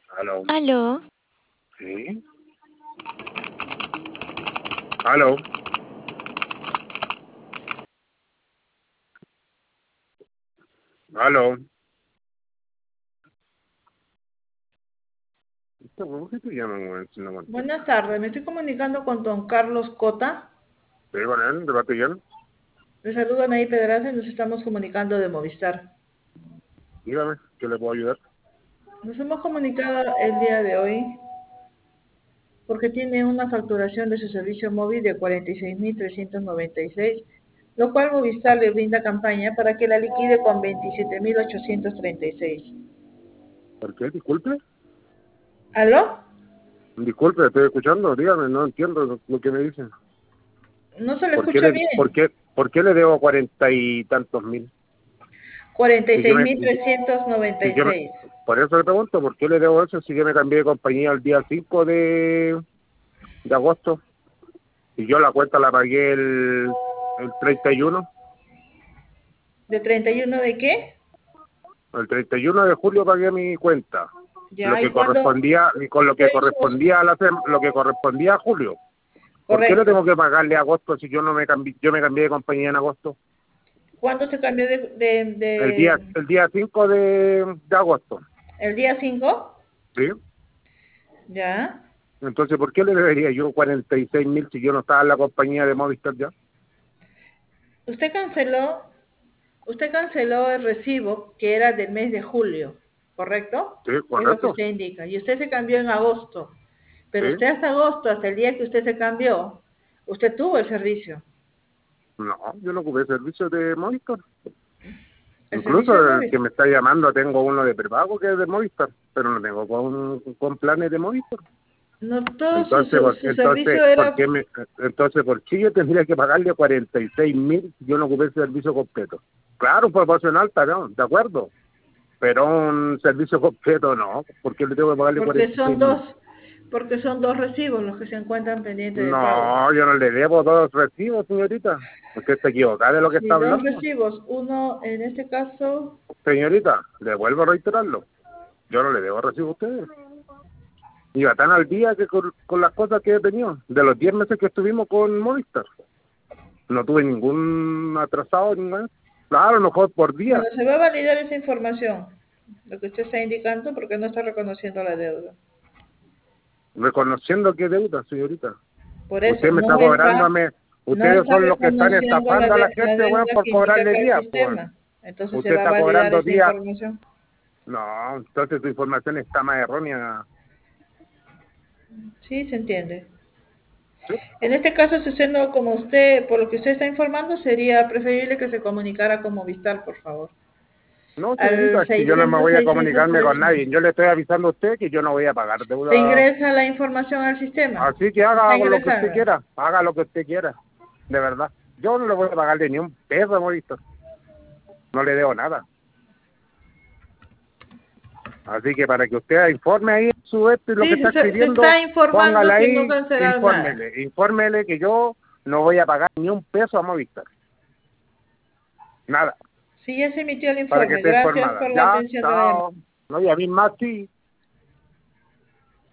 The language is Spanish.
Aló. Aló, Sí. Aló. Aló. ¿Por qué te llaman, güey, si no contesto? Buenas tardes, me estoy comunicando con don Carlos Cota. Sí, con él, debate bien. Le saluda Anaí Pedraza y nos estamos comunicando de Movistar. Dígame, ¿qué le puedo ayudar? Nos hemos comunicado el día de hoy porque tiene una facturación de su servicio móvil de 46.396, lo cual Movistar le brinda campaña para que la liquide con 27.836. ¿Por qué? Disculpe. ¿Aló? Disculpe, estoy escuchando. Dígame, no entiendo lo que me dicen. No se le ¿Por qué escucha le, por bien. qué, por qué le debo 40 y tantos mil? Cuarenta y Si yo seis me, mil trescientos noventa si y yo me, seis. por eso le pregunto, ¿por qué le debo eso si yo me cambié de compañía el día 5 de agosto? Y yo la cuenta la pagué el 31. ¿De 31 de qué? El 31 de julio pagué mi cuenta, lo Ya, ¿y que cuándo correspondía, y con lo usted que hizo? correspondía lo que correspondía a julio. ¿Por qué le Correcto. tengo que pagarle a agosto si yo no me cambié, yo me cambié de compañía en agosto? ¿Cuándo se cambió El día, el día 5 de agosto, el día 5? ¿sí? Ya. Entonces, ¿por qué le debería yo 46 mil si yo no estaba en la compañía de Movistar ya? Usted canceló, usted canceló el recibo que era del mes de julio, ¿correcto? Sí, Es lo que correcto, usted indica. Y usted se cambió en agosto. sí. Pero usted hasta agosto, hasta el día que usted se cambió, usted tuvo el servicio. No, yo no ocupé servicio de Movistar. El Incluso servicio de el que móvil. me está llamando tengo uno de prepago que es de Movistar, pero no tengo con planes de Movistar. No, todo Entonces, su servicio ¿por era, qué entonces, ¿por qué yo tendría que pagarle 46 mil si yo no ocupé el servicio completo? Claro, proporcional, pagón, de acuerdo, pero un servicio completo no. ¿Por qué le tengo que pagarle porque 46 mil? porque son dos recibos los que se encuentran pendientes de pago. No, yo no le debo dos recibos, señorita. Usted está equivocada de lo que Sí, está dos hablando. recibos. Uno, en este caso, Señorita, le vuelvo a reiterarlo. Yo no le debo recibo a ustedes. Iba tan al día que con las cosas que he tenido. De los 10 meses que estuvimos con Movistar. No tuve ningún atrasado, ningún. Claro, a lo mejor por día. bueno, se va a validar esa información, lo que usted está indicando, porque no está reconociendo la deuda. Reconociendo que deuda, señorita. Por eso, Usted me está cobrando a mí. no Ustedes está son los que están reconociendo estafando a la la gente, weón, deuda por que indica cobrarle acá el día, pues. sistema. Entonces se Usted va a está validar cobrando esa día. información. No, entonces su información está más errónea. Sí, se entiende. ¿Sí? En este caso, si usted no, como usted, por lo que usted está informando, sería preferible que se comunicara con Movistar, por favor. No, señorita, Al es que yo no me voy a comunicarme con 600-601. nadie. Yo le estoy avisando a usted que yo no voy a pagar Se deuda. ingresa la información al sistema. Así que Está haga lo que usted ingresada. quiera. Haga lo que usted quiera. De verdad. Yo no le voy a pagarle ni un peso, Movistar. No le debo nada. Así que para que usted informe ahí su esto y lo que Sí, está se escribiendo, está informando póngala sin no ahí, cancelar nada. infórmele que yo no voy a pagar ni un peso a Movistar. Nada, Sí, ya se emitió el para que informe. esté Gracias informada. por la Ya, atención de la llamada. chao. No, y a mí más sí.